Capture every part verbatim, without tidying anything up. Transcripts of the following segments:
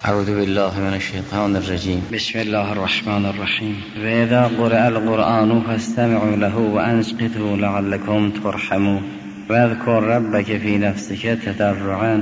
اعوذ بالله من الشیطان الرجیم. بسم الله الرحمن الرحیم. و اذا قرئ القرآن فاستمعوا له وانصتوا لعلكم ترحمون. واذكر ربك في نفسك تضرعا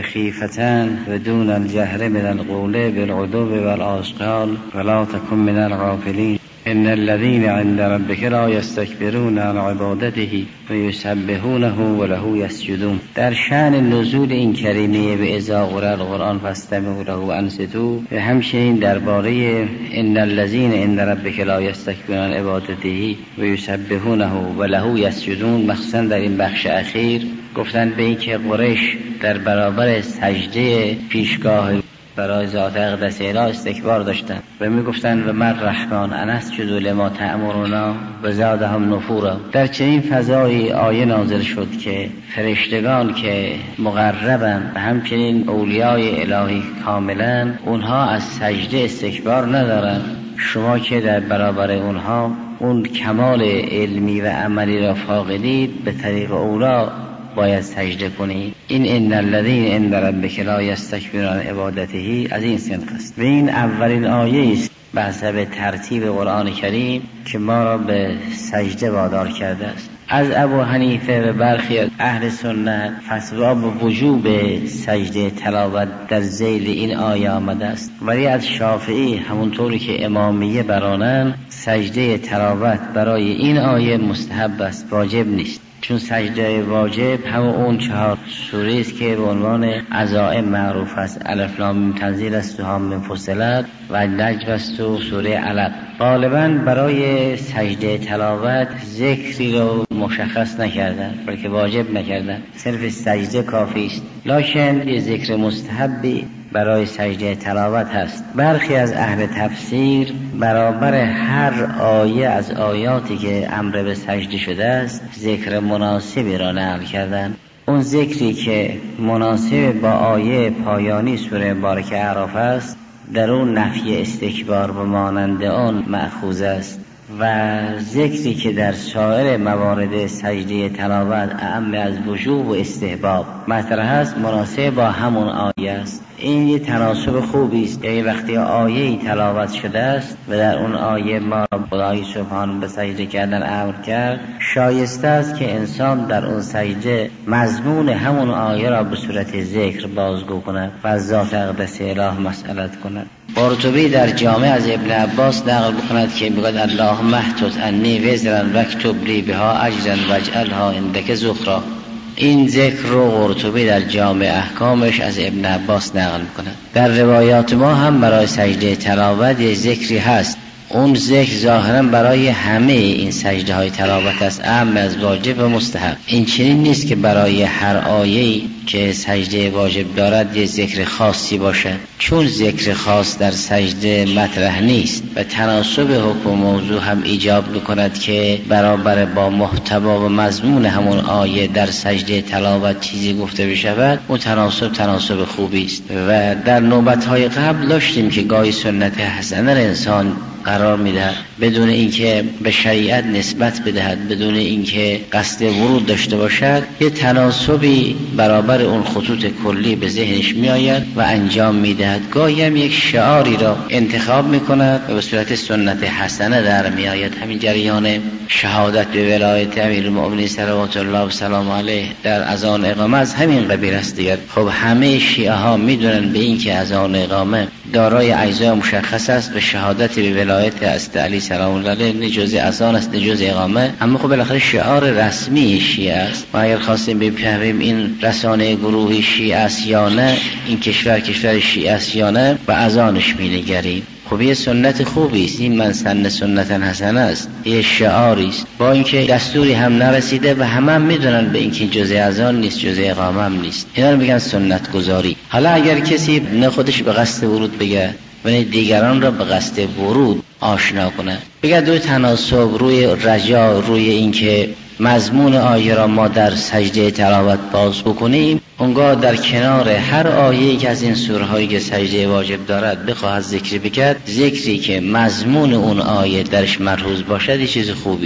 وخيفة ودون الجهر من القول بالغدو والآصال ولا تكن من الغافلين. ان الذين عند ربك لا يستكبرون عن عبادته ويسبحونه وله يسجدون. در شأن نزول این کلمه به اذا قرئ القرآن فاستمعوا له وانصتوا و همچنین درباره ان الذين عند ربك لا يستكبرون عن عبادته ويسبحونه وله يسجدون، مخصوصا در این بخش اخیر گفتن به این که قریش در برابر سجده پیشگاه برای ذات اقدس اله استکبار داشتند و میگفتند و من رحمان انسجد لما تأمرنا و زادهم نفورا. در چنین فضایی آیه نازل شد که فرشتگان که مقربند و همچنین اولیای الهی کاملا اونها از سجده استکبار ندارند. شما که در برابر اونها اون کمال علمی و عملی را فاقدید، به طریق اولا باید سجده کنید. این ان الذین عند ربک لا یستکبرون عن عبادته از این سنخ است و این اولین آیه است به حسب ترتیب قرآن کریم که ما را به سجده وادار کرده است. از ابو حنیفه و برخی از اهل سنت فتوا به وجوب سجده تلاوت در ذیل این آیه آمده است، ولی از شافعی همونطوری که امامیه برانند سجده تلاوت برای این آیه مستحب است، واجب نیست. چون سجده واجب همون اون چهار سوره است که به عنوان عزائم معروف است. الف لام میم تنزیل است و حم فصلت و نجم است و سوره علق. غالبا برای سجده تلاوت ذکری رو مشخص نکردن بلکه واجب نکردن، صرف سجده کافی است. لکن یه ذکر مستحبی برای سجده تلاوت هست. برخی از اهل تفسیر برابر هر آیه از آیاتی که امر به سجده شده است ذکر مناسبی را نقل کردن. اون ذکری که مناسب با آیه پایانی سوره مبارکه اعراف است در اون نفی استکبار و مانند آن مأخوذ است و ذکری که در سایر موارد سجده تلاوت اعم از وجوب و استحباب مطرح است مناسب با همون آیه است. این یه تناسب خوبی است. یعنی وقتی آیه تلاوت شده است و در اون آیه ما خدای سبحانه به سجده کردن امر کرد، شایسته است که انسان در اون سجده مضمون همون آیه را به صورت ذکر بازگو کند و از ذات اقدس اله مسئلت کند. قرطبی در جامع از ابن عباس نقل بکند که میگوید اللهم احطط عنی وزرا واکتب لی بها اجرا واجعلها عندک ذخرا. این ذکر رو قرطبی در جامع احکامش از ابن عباس نقل می‌کند. در روایات ما هم برای سجده تلاوت یک ذکری هست. اون ذکر ظاهرا برای همه این سجده های تلاوت است، اعم از واجب و مستحب. این چنین نیست که برای هر آیه‌ای که سجده واجب دارد یک ذکر خاصی باشد، چون ذکر خاص در سجده مطرح نیست و تناسب حکم موضوع هم ایجاب می‌کند که برابر با محتوا و مضمون همون آیه در سجده تلاوت چیزی گفته بشود، اون تناسب تناسب خوبی است. و در نوبت‌های قبل داشتیم که گاهی سنت حسنه انسان قرار میدهد بدون اینکه به شریعت نسبت بدهد، بدون اینکه قصد ورود داشته باشد، یه تناسبی برابر اون خطوط کلی به ذهنش میآید و انجام میدهد. گاهی هم یک شعاری را انتخاب میکند و به صورت سنت حسنه در میآید. همین جریان شهادت به ولایت امیرالمؤمنین صلوات الله و سلام علیه در اذان اقامه از همین قبیل است دیگر. خب همه شیعه ها میدونن به این که اذان اقامه دارای اجزای مشخص است و شهادت به ولایت است علی سلام الله علیه نه جزء اذان است نه جزء اقامه، اما خب بالاخره شعار رسمی شیعه است. ما اگر خواستیم بفهمیم این رسانه گروهی شیعه است یا نه، این کشور کشور شیعه است یا نه، و اذانش می‌نگریم. خب یه سنت خوبی است، این من سن سنت حسنه است، یه شعاری است، با اینکه دستوری هم نرسیده و همه هم میدونن به اینکه جزء اذان نیست جزء اقامه هم نیست. اینا رو میگن سنت گذاری. حالا اگر کسی نه خودش به قصد ورود بگه و نه دیگران را به قصد ورود آشنا کنه، بگه روی تناسب، روی رجا، روی اینکه مضمون آیه را ما در سجده تلاوت باز بکنیم، اونگاه در کنار هر آیه‌ای که از این سوره‌هایی که سجده واجب دارد بخواهد ذکر بکرد، ذکری که مضمون اون آیه درش ملحوظ باشد چیز خوبی است.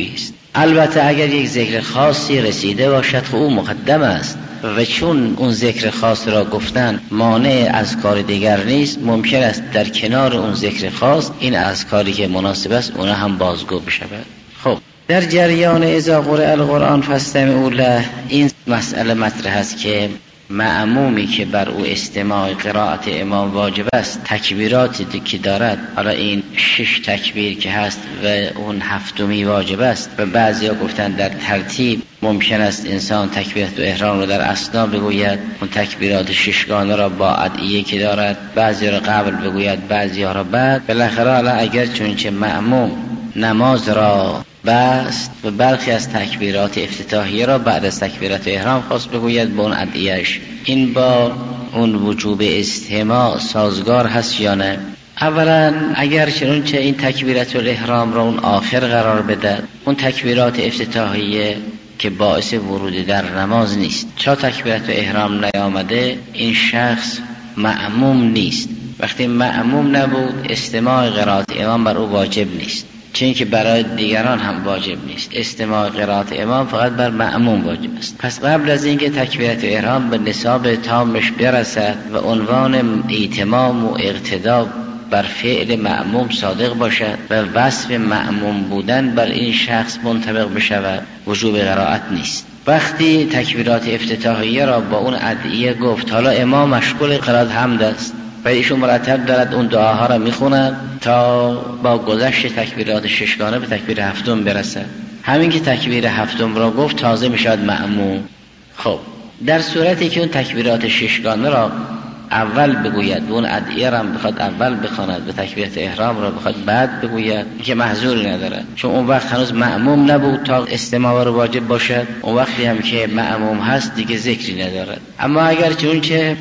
البته اگر یک ذکر خاصی رسیده باشد خب او مقدم است و چون اون ذکر خاص را گفتن مانع از کار دیگر نیست، ممکن است در کنار اون ذکر خاص این از کاری که مناسب است اونها هم بازگو بشود. خب در جریان اذا قرئ القرآن فاستمعوا له این مسئله مطرح است که مأمومی که بر او استماع قرائت امام واجب است، تکبیراتی که دارد، حالا این شش تکبیر که هست و اون هفتمی واجب است و بعضیا گفتن در ترتیب ممکن است انسان تکبیرات و احرام رو در اثنا بگوید، اون تکبیرات ششگانه را با ادعیه که دارد بعضی را قبل بگوید بعضی را بعد. بالاخره حالا اگر چونچه مأموم نماز را بست و برخی از تکبیرات افتتاحیه را بعد از تکبیرات احرام خواست بگوید با اون ادعیه‌اش، این با اون وجوب استماع سازگار هست یا نه؟ اولا اگر چنانچه این تکبیرات الاحرام را اون آخر قرار بده، اون تکبیرات افتتاحیه که باعث ورود در نماز نیست، چون تکبیرات احرام نیامده این شخص مأموم نیست. وقتی مأموم نبود استماع قرائت امام بر او واجب نیست، چون که برای دیگران هم واجب نیست. استماع قرائت امام فقط بر مأموم واجب است. پس قبل از اینکه تکبیرات احرام به نصاب تامش برسد و عنوان ایتمام و اقتدا بر فعل مأموم صادق باشد و وصف مأموم بودن بر این شخص منطبق بشود، وجوب قرائت نیست. وقتی تکبیرات افتتاحیه را با اون ادعیه گفت، حالا امام مشغول قرائت حمد است و ایشون مرتب دارد اون دعاها را میخوند تا با گذشت تکبیرات ششگانه به تکبیر هفتم برسد. همین که تکبیر هفتم را گفت تازه میشد مأموم. خب در صورتی که اون تکبیرات ششگانه را اول بگوید و اون ادعیه را بخواد اول بخواند و تکبیرات احرام را بخواد بعد بگوید، که محظوری ندارد، چون اون وقت هنوز مأموم نبود تا استماع را واجب باشد. اون وقتی هم که مأموم هست دیگه ذکری ندارد. اما اگر چون که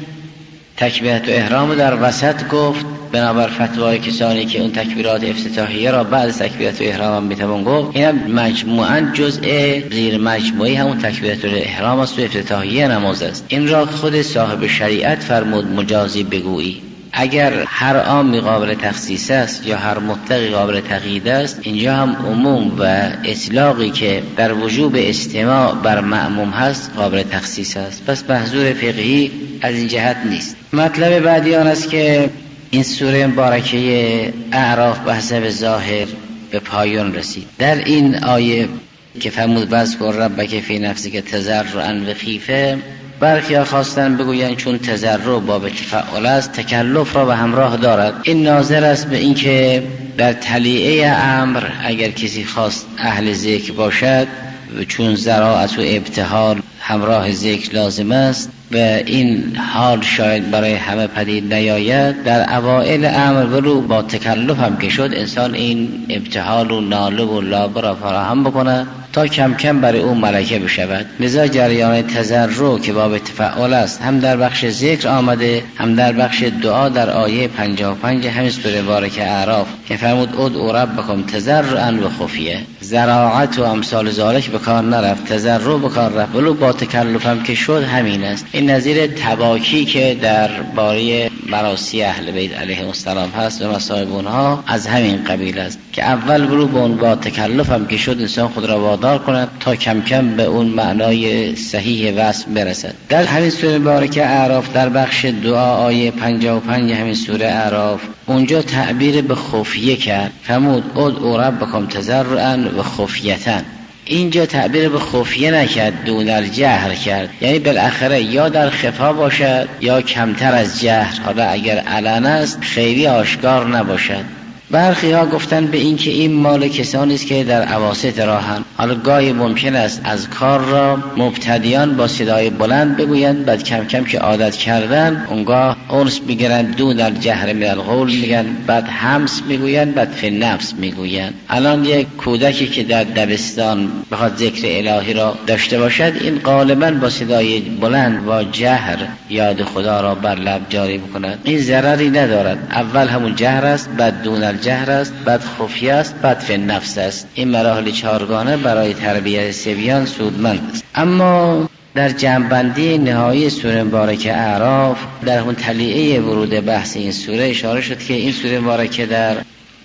تکبیرات احرام در وسط گفت، بنابر فتوای کسانی که اون تکبیرات افتتاحیه را بعد تکبیرات احرام میتوان گفت، این مجموعاً جزء زیر مجموعی همون تکبیرات احرام است و افتتاحیه نماز است. این را خود صاحب شریعت فرمود مجازی بگویی. اگر هر عامی قابل تخصیص است یا هر مطلقی قابل تقیید است، اینجا هم عموم و اطلاقی که در وجوب استماع بر مأموم هست قابل تخصیص است. پس محظور فقهی از این جهت نیست. مطلب بعدی آن است که این سوره مبارکه اعراف به حسب ظاهر به پایان رسید. در این آیه که فرمود واذکر ربک فی نفسک تضرعا و خیفه، برخی خواستن بگویند چون تضرع باب تفعل است تکلف را به همراه دارد. این ناظر است به اینکه در تلیعه امر اگر کسی خواست اهل ذکر باشد و چون ضراعت و ابتهال همراه ذکر لازم است و این حال شاید برای همه پدید نیاید، در اوائل امر ولو با تکلف هم که شد انسان این ابتهال و ناله و لابه را فراهم بکنه تا کم کم برای اون ملکه بشود. لذا جریان تضرع که باب تفعل است هم در بخش ذکر آمده هم در بخش دعا در آیه پنجاه و پنج همین سوره مبارکه اعراف که فرمود ادعوا ربکم تضرعا و خفیه. ضراعت و امثال ذالک به کار نرفت، تضرع به کار رفت، ولو با تکلف هم که شد همین است. این نظیر تباکی که در باره مراسی اهل بیت علیهم السلام هست و مصائب اونها از همین قبیل است که اول ولو با اون با تکلف هم که شد انسان خود را وادار کند تا کم کم به اون معنای صحیح وصف برسد. در همین سوره مبارکه اعراف در بخش دعا آیه پنجاه و پنج همین سوره اعراف اونجا تعبیر به خفیه کرد، فرمود ادعوا ربکم تضرعا و خفیة. اینجا تعبیر به خفیه نکرد، دون الجهر کرد، یعنی بالاخره یا در خفا باشد یا کمتر از جهر، حالا اگر علن است خیلی آشکار نباشد. برخی ها گفتن به این که این مال کسانی است که در اواسط راهن. حالا گاهی ممکن است از کار را مبتدیان با صدای بلند بگویند، بعد کم کم که عادت کردن اونگاه اونس میگیرن دون الجهر من القول میگن، بعد همس میگویند، بعد فی نفس میگویند. الان یک کودکی که در دبستان بخواد ذکر الهی را داشته باشد این غالبا با صدای بلند با جهر یاد خدا را بر لب جاری بکند، این ضرری ندارد. اول همون جهر است، بعد دون جهر است، بعد خفیه است، بعد فی نفس است. این مراحل چهارگانه برای تربیت صبیان سودمند است. اما در جمع‌بندی نهایی سوره مبارکه اعراف در اون تلیعه ورود بحث این سوره اشاره شد که این سوره مبارکه در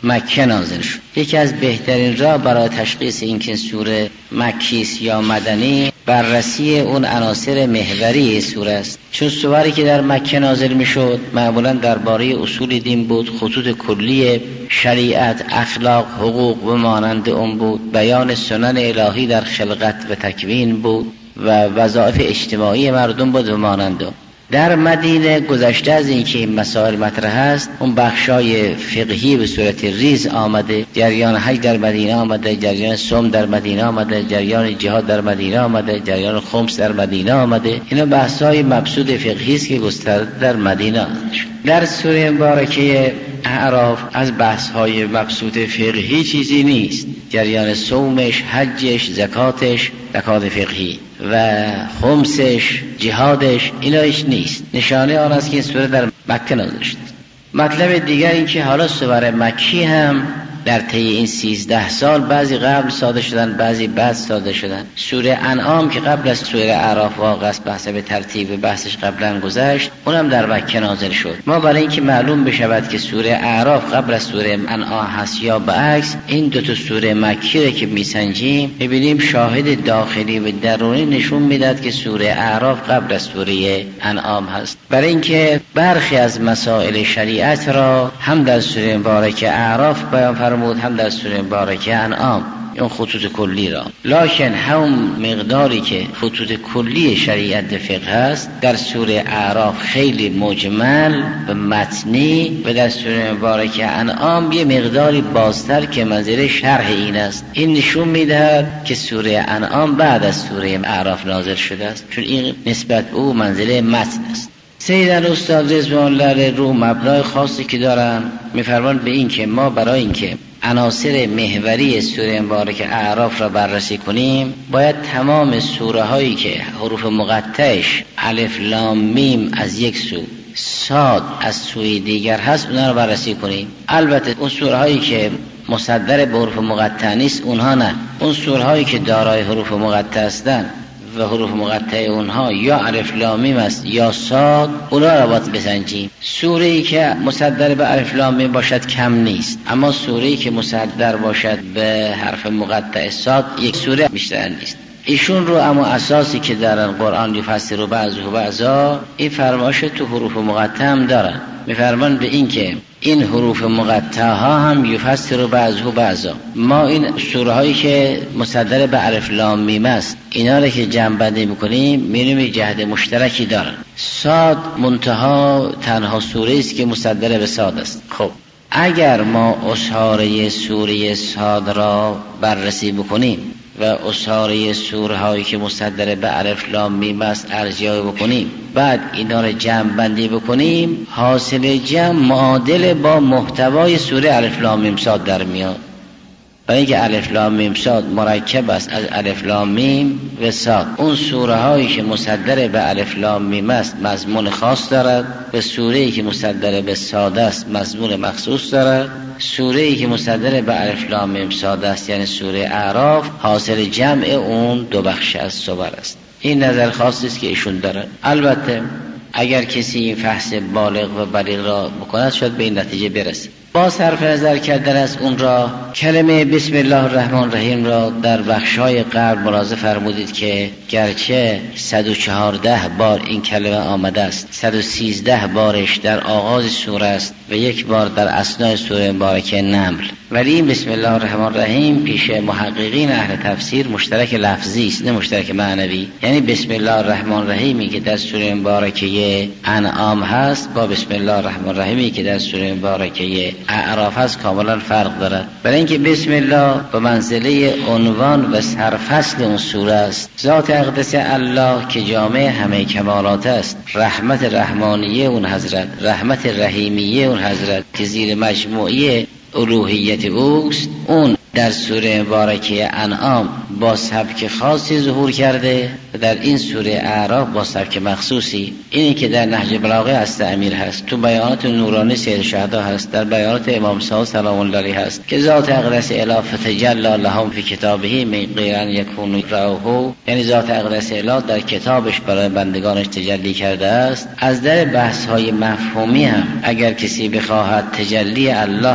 مکه نازل شد. یکی از بهترین راه برای تشخیص اینکه سوره مکی است یا مدنی بررسی اون عناصر محوری سوره است. چون سوری که در مکه نازل میشد معمولا درباره اصول دین بود، خطوط کلی شریعت، اخلاق، حقوق و مانند اون بود، بیان سنن الهی در خلقت و تکوین بود و وظایف اجتماعی مردم بود و مانند اون. در مدینه گذشته از اینکه این مسائل مطرح است، اون بخشای فقهی به صورت ریز آمده، جریان حج در مدینه آمده، جریان صوم در مدینه آمده، جریان جهاد در مدینه آمده، جریان خمس در مدینه آمده. اینا بحث‌های مبسوط فقهی است که گسترده در مدینه شد. در سوره مبارکه اعراف از بحث‌های مبسوط فقهی چیزی نیست. جریان صومش، حجش، زکاتش، زکات فقهی و خمسش، جهادش، اینا هیچ نیست. نشانه آن است که این سوره در مکه نازل شد. مطلب دیگر این که حالا سوره مکی هم در طی این سیزده سال بعضی قبل صادر شدن، بعضی بعد صادر شدن. سوره انعام که قبل از سوره اعراف واقع است، بحث به ترتیب بحثش قبلا گذشت، اونم در مکه نازل شد. ما برای اینکه معلوم بشود که سوره اعراف قبل از سوره انعام هست یا برعکس، این دو تا سوره مکی را که میسنجیم میبینیم شاهد داخلی و درونی نشون میداد که سوره اعراف قبل از سوره انعام هست. برای اینکه برخی از مسائل شریعت را هم در سوره مبارکه اعراف بیان فرمود، هم در سوره مبارکه انعام، اون خطوط کلی را. لکن هم مقداری که خطوط کلی شریعت فقه است در سوره اعراف خیلی مجمل و متنی و در سوره مبارکه انعام یه مقداری بازتر که منزله شرح این است. این نشون میدهد که سوره انعام بعد از سوره اعراف نازل شده است، چون این نسبت به او منزله متن است. سیدن استاد رضوان الله علیه رو مبنای خاصی که دارن میفرمان به این که ما برای اینکه عناصر محوری سوره مبارکه اعراف را بررسی کنیم باید تمام سوره هایی که حروف مقطعش الف لام میم از یک سو، صاد از سوی دیگر هست، اونها را بررسی کنیم. البته اون سوره هایی که مصدر به حروف مقطع نیست اونها نه. اون سوره هایی که دارای حروف مقطع هستند و حروف مقطع اونها یا الف لام میم است یا صاد، اونها را باید بسنجیم. سوره‌ای که مصدر به الف لام میم باشد کم نیست، اما سوره‌ای که مصدر باشد به حرف مقطع صاد یک سوره بیشتر نیست. ایشون رو اما اساسی که دارن قرآن یفسر بعضه بعضا، این فرمایش تو حروف مقطع هم دارن. میفرمان به این که این حروف مقطع ها هم یفسر بعضه بعضا. ما این سوره هایی که مصدر به الف لام میم است اینا رو که جمع بندی میکنیم میبینیم یک جهت مشترکی دارن. صاد منتها تنها سوره است که مصدر به صاد است. خب اگر ما اسحاره سوره صاد را بررسی بکنیم و اسحاره سوره هایی که مصدر به الف لام میم است ارجاع بکنیم، بعد اینا رو جمع بندی بکنیم، حاصل جمع معادل با محتوای سوره الف لام میم صاد در میاد. برای اینکه الف لام میم صاد مرکب است از الف لام میم و صاد. اون سوره هایی که مصدر به الف لام میم است مضمون خاص دارد و سوره ای که مصدر به صاد است مضمون مخصوص دارد. سوره ای که مصدر به الف لام میم صاد است یعنی سوره اعراف حاصل جمع اون دو بخش از صور است. این نظر خاصی است که ایشون دارد. البته اگر کسی این فحص بالغ و بلیغ را بکند شاید به این نتیجه برسه. با صرف نظر کردن از اون را کلمه بسم الله الرحمن الرحیم را در بخشای قبل ملاحظه فرمودید که گرچه صد و چهارده بار این کلمه آمده است، صد و سیزده بارش در آغاز سوره است و یک بار در اثنای سوره مبارکه نمل، ولی این بسم الله الرحمن الرحیم پیش محققین اهل تفسیر مشترک لفظی است نه مشترک معنوی. یعنی بسم الله الرحمن الرحیمی که در سوره مبارکه انعام هست با بسم الله الرحمن الرحیمی که در سوره مبارکه اعراف هست کاملا فرق دارد. برای اینکه بسم الله به منزله عنوان و سرفصل اون سوره است. ذات اقدس الله که جامع همه کمالات است، رحمت رحمانیه اون حضرت، رحمت رحیمیه اون حضرت که زیر مجموعه الوهیت اوست، اون در سوره مبارکه انعام با سبک خاصی ظهور کرده و در این سوره اعراف با سبک مخصوصی. اینی که در نهج بلاغه استعمیر هست، تو بیانات نورانی سید شهدا هست، در بیانات امام صادق سلام الله علیه هست که ذات اقدس اله فتجلی لهم فی کتابه من غیر ان یکونوا رأوه، یعنی ذات اقدس اله در کتابش برای بندگانش تجلی کرده است. از در بحث های مفهومی هم اگر کسی بخواهد تجلی الله را تجلی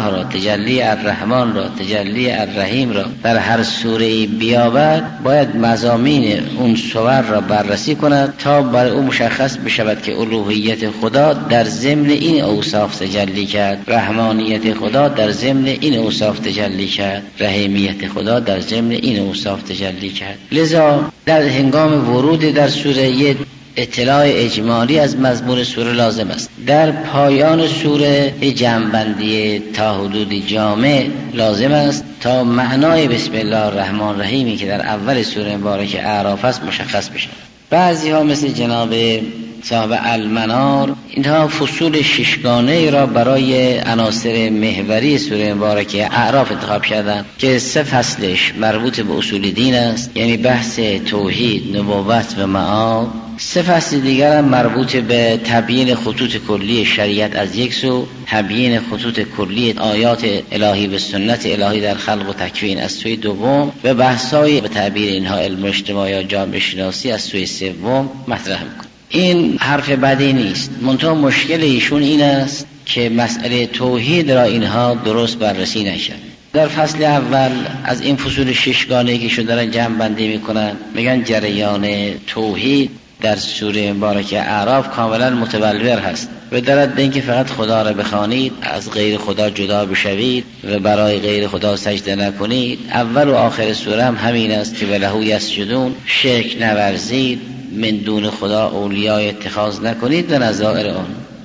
تجلی الرحمن را، تجلی الرحیم را در هر سوره بیابد، باید مضامین اون سور را بررسی کند تا برای او مشخص بشود که الوهیت خدا در ضمن این اوصاف تجلی کرد، رحمانیت خدا در ضمن این اوصاف تجلی کرد، رحیمیت خدا در ضمن این اوصاف تجلی کرد. لذا در هنگام ورود در سوره اطلاع اجمالی از مضمون سوره لازم است. در پایان سوره جمع‌بندی تا حدود جامع لازم است تا معنای بسم الله الرحمن الرحیمی که در اول سوره مبارک اعراف است مشخص بشه. بعضی ها مثل جناب صاحب المنار اینها فصول ششگانه را برای عناصر محوری سوره مبارکه اعراف انتخاب کردند که سه فصلش مربوط به اصول دین است، یعنی بحث توحید، نبوت و معاد. سه فصل دیگر هم مربوط به تبیین خطوط کلی شریعت از یک سو، تبیین خطوط کلی آیات الهی و سنت الهی در خلق و تکوین از سوی دوم، و بحث‌های به تعبیر اینها علم اجتماع یا جامعه شناسی از سوی سوم مطرح می‌کنه. این حرف بدی نیست، منتها مشکل ایشون این است که مسئله توحید را اینها درست بررسی نشد. در فصل اول از این فصول ششگانه که شون دارن جمع بندی میکنن، میگن جریان توحید در سوره مبارکه اعراف کاملا متبلور هست و دارد به اینکه فقط خدا را بخوانید، از غیر خدا جدا بشوید و برای غیر خدا سجده نکنید. اول و آخر سوره هم همین است که ولهو یسجدون، شرک نورزید، من دون خدا اولیای اتخاذ نکنید و نظائر آن.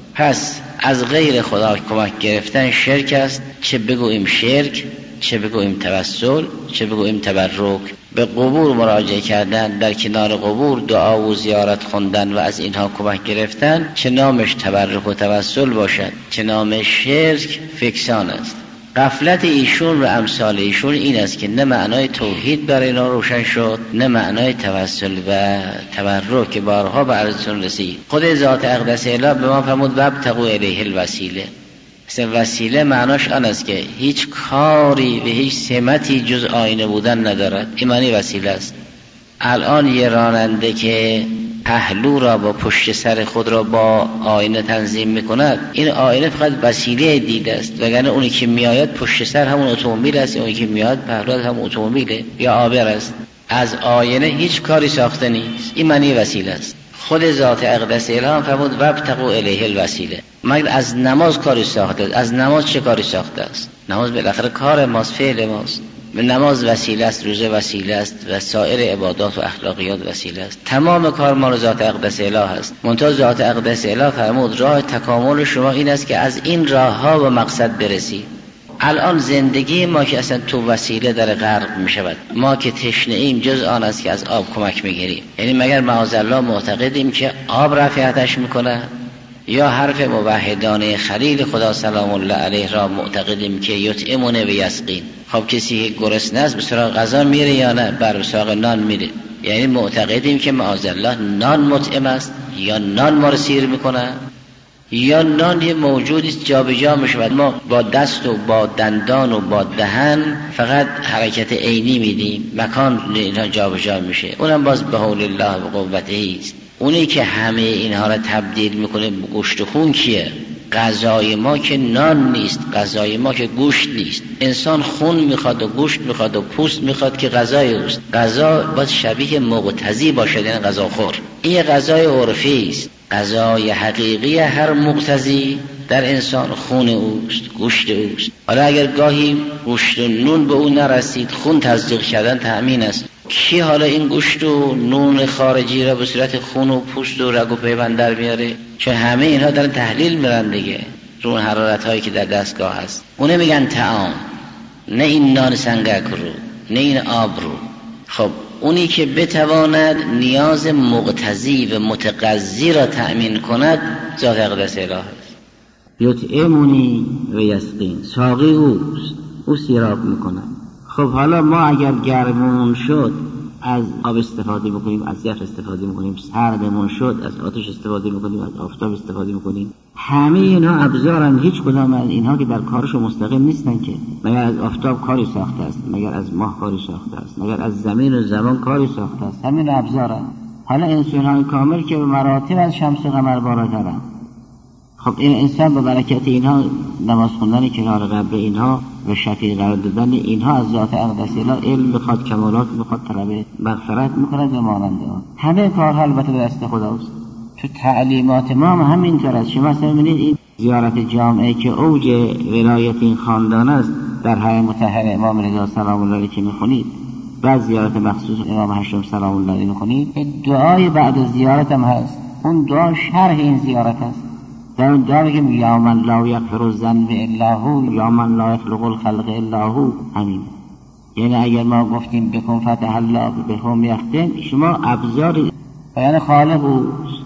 پس از غیر خدا کمک گرفتن شرک است، چه بگوییم شرک، چه بگوییم توسل، چه بگوییم تبرک. به قبور مراجعه کردن، در کنار قبور دعا و زیارت خوندن و از اینها کمک گرفتن، چه نامش تبرک و توسل باشد، چه نامش شرک، فکسان است. غفلت ایشون و امثال ایشون این است که نه معنای توحید برای اینا روشن شد، نه معنای توسل و تبرک که بارها به عرضتون رسید. خود ذات اقدس اله به ما فرمود وابتغوا الیه الوسیله. مثل وسیله معناش آن است که هیچ کاری و هیچ سمتی جز آینه بودن ندارد، این معنی وسیله است. الان یه راننده که پهلو را با پشت سر خود را با آینه تنظیم میکند، این آینه فقط وسیله دید است، وگرنه اونی که میآید پشت سر همون اتومبیل است، اونی که میآید پهلو همون اتومبیله یا آبر است. از آینه هیچ کاری ساخته نیست، این معنی وسیله است. خود ذات اقدس اله فرمود وابتغوا الیه الوسیله. مگر از نماز کاری ساخته است؟ از نماز چه کاری ساخته است؟ نماز بالاخره کار ماست، فعل ماست. نماز وسیله است، روزه وسیله است و سایر عبادات و اخلاقیات وسیله است. تمام کار مال ذات اقدس اله است. منتها ذات اقدس اله فرمود راه تکامل شما این است که از این راهها به مقصد برسید. الان زندگی ما که اصلا تو وسیله در غرق می شود، ما که تشنه ایم جز آن است که از آب کمک می گیریم. یعنی مگر معاذالله معتقدیم که آب رفعتش میکنه؟ یا حرف موحدانه خلیل خدا سلام الله علیه را معتقدیم که یطعمونه و یسقین؟ خب کسی که گرسنه است به سراغ غذا میره یا نه؟ بر سراغ نان میره. یعنی معتقدیم که معاذالله نان مطعم است، یا نان ما رو سیر میکنه، یا نان یه موجودی جابجا میشه. ما با دست و با دندان و با دهن فقط حرکت عینی میدیم، مکان اینها جابجا میشه. اونم باز به حول الله و قوته است. اونی که همه اینها را تبدیل میکنه به گوشت و خون کیه؟ غذای ما که نان نیست، غذای ما که گوشت نیست. انسان خون میخواد و گوشت میخواد و پوست میخواد که غذای اوست. غذا باید شبیه مقتضی باشد، یعنی غذا خور. این غذای عرفی است. غذای حقیقی هر مقتضی در انسان خون اوست، گوشت اوست. حالا اگر گاهی گوشت و نون به اون نرسید، خون تصدیق کردن تأمین است. کی حالا این گوشت و نون خارجی را به صورت خون و پوست و رگ و پیوند در میاره؟ چون همه اینها دارن تحلیل میرن دیگه رو اون حرارت هایی که در دستگاه هست. اونه میگن طعام، نه این نان سنگک رو، نه این آب رو. خب اونی که بتواند نیاز مقتضی و متقضی را تأمین کند ذات اقدس اله است. یطعمونی و یسقین، ساقی اوست، او سیراب میکنه. خب حالا ما اگر گرممون شد از آب استفاده میکنیم، از یخ استفاده میکنیم، سردمون شد از آتش استفاده میکنیم، از آفتاب استفاده میکنیم. همه اینا ابزارن، هیچ کدام از اینها که در کارشو مستقیم نیستن که. مگر از آفتاب کاری ساخته است، مگر از ماه کاری ساخته است، مگر از زمین و زمان کاری ساخته است. همین ابزارن. حالا انسان‌های کامل که به مراتب از شمس و قمر بالاترن. خب این انسان به برکت اینها نماز خوندن کنار قبر اینها و شفیع قرار دادن اینها از ذات اقدس الهی، علم بخواد، کمالات بخواد، طلب مغفرت میکند و مانند آن. همه کارها البته به دست خداست. تو تعلیمات ما هم همینطور است. شما مثلا می‌بینید این زیارت جامعه که اوج ولایت این خاندان است در حرم مطهر امام رضا سلام الله علیه که میخونید، بعد زیارت مخصوص امام هشتم سلام الله علیه میخونید، دعای بعد از زیارت هم هست. اون دعا شرح این زیارت است. در اون دعا میگیم یا من لا یغفر الذنب الا هو، یا من لا یخلق الخلق الا هو. همین یعنی اگر ما گفتیم بکن فتح الله بهم یختم، شما ابزار بیان خالق اوست.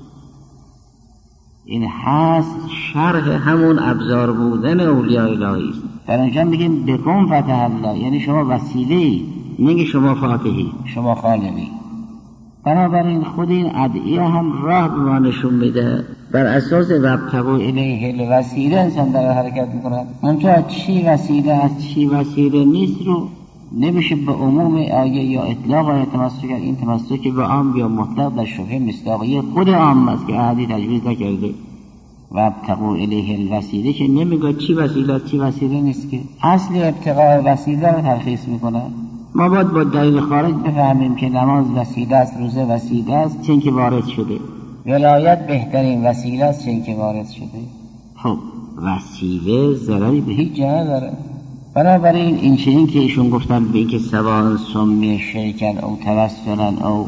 این هست شرح همون ابزار بودن اولیاء الهی است. در اینجا میگیم بکن فتح الله، یعنی شما وسیله، نگه شما فاتحی، شما خالقی. بنابراین خود این ادعیه هم راه به ما نشون میده. بر اساس وابتغوا الیه الوسیله انسان در حرکت میکنه. منتها چی وسیله از چی وسیله نیست رو نمیشه به عموم آیه یا اطلاق آیه تمسک کرد. این تمسک به عام یا مطلق در شبهه مصداقیه خود عام است که احدی تجویز نکرده. وابتغوا الیه الوسیله که نمیگه چی وسیله چی وسیله نیست، که اصل ابتغاء وسیله رو ترخیص میکنه. ما باید با دلیل خارج بفهمیم که نماز وسیله است، روزه وسیله است، چون که وارد شده. ولایت بهترین وسیله است، چون که وارد شده. خب وسیله ضرری به هیچ جا نداره. بنابراین این چنین که ایشون گفتن به این که سواء سمی شرکن او توسلا او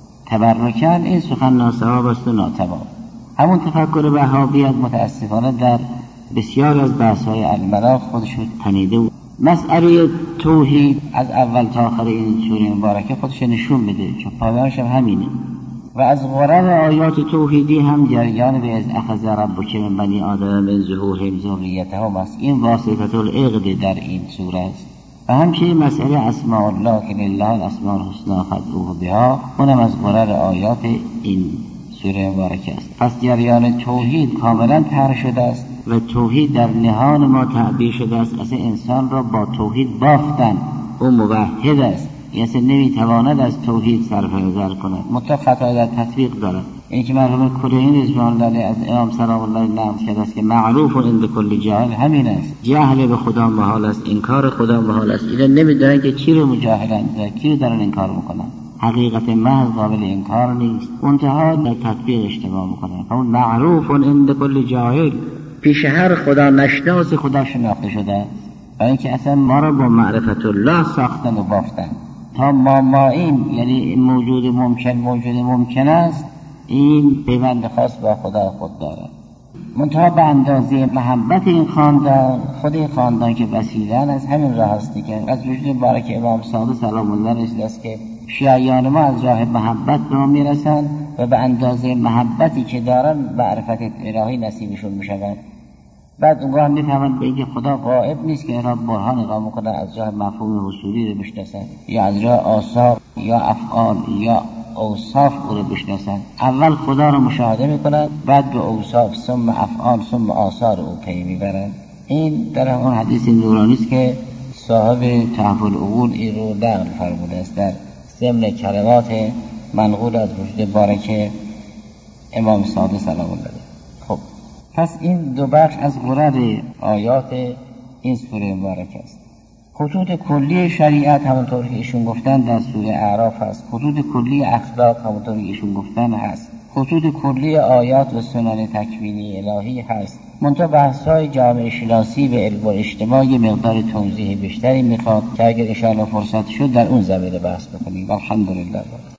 تبرکن، این سخن ناصواب است و ناتمام. همون تفکر وهابیت متاسفانه در بسیار از بحث‌های المناق خودش رو تنیده و مسئله توحید از اول تا آخر این سوره مبارکه خودش نشون میده، چون پایانش هم همینه. و از غرض آیات توحیدی هم جریان به از اخذ ربک من بنی آدم من ظهورهم ذریتهم است. این واسطه العقد در این سوره است. و همچنین مسئله اسماء الله که لله الاسماء الحسنی فادعوه بها، اونم از غرض آیات این سوره مبارکه است. پس جریان توحید کاملا طرح شده است و توحید در نهان ما تعبیر شده است. اصلا انسان را با توحید بافتن، او موحد است، یعنی نمیتواند از توحید صرف نظر کند، مطلق خطا در تطبیق دارد. این که مرحوم کلینی رضوان الله علیه از امام سلام الله علیه نقل کرده است که معروف عند کل جاهل همین است. جهل به خدا محال است، انکار خدا محال است. اینا نمیدونن که چی رو مجاهلند، کی رو دارن انکار میکنن. حقیقت محض قابل انکار نیست، منتها در تطبیق اشتباه میکنن. همون معروف عند کل جاهل، پیش هر خدا نشناس خدا شناخته شده است. و اینکه اصلا ما را با معرفت الله ساختن و بافتن تا ما ماییم، یعنی موجود ممکن موجود ممکن است، این پیوند خاص با خدا خود داره. منتها به اندازه محبت این خاندان، خود این خاندان که وسیله از همین راه هستی که از وجود مبارک امام صادق سلام الله رسیده است که شیعیان ما از راه محبت به ما میرسند و به اندازه محبتی که دارن معرفت الهی نصیبشون میشود. بعد اونگاه میفهمند به اینکه خدا غائب نیست که اینا برهان اقامه کنه، از راه مفهوم حصولی رو بشناسن یا از راه آثار یا افعال یا اوصاف رو بشناسن. اول خدا رو مشاهده میکنند، بعد به اوصاف ثم افعال ثم آثار او پی میبرند. این در اون حدیث نورانی است که صاحب تحف العقول این رو نقل فرموده است در ضمن کلمات منقول از وجود بارک امام صادق سلام الله علیه. خب پس این دو بخش از غرض آیات این سوره مبارک است. خطوط کلی شریعت همونطور که ایشون گفتن در سوره اعراف هست. خطوط کلی اخلاق همونطور که ایشون گفتن هست. خطوط کلی آیات و سنن تکوینی الهی هست. منتها بحث‌های جامعه شناسی و علم و اجتماع مقدار توضیح بیشتری میخواد که اگر ان شاء الله فرصت شد در اون زمینه بحث بکنیم. الحمدلله.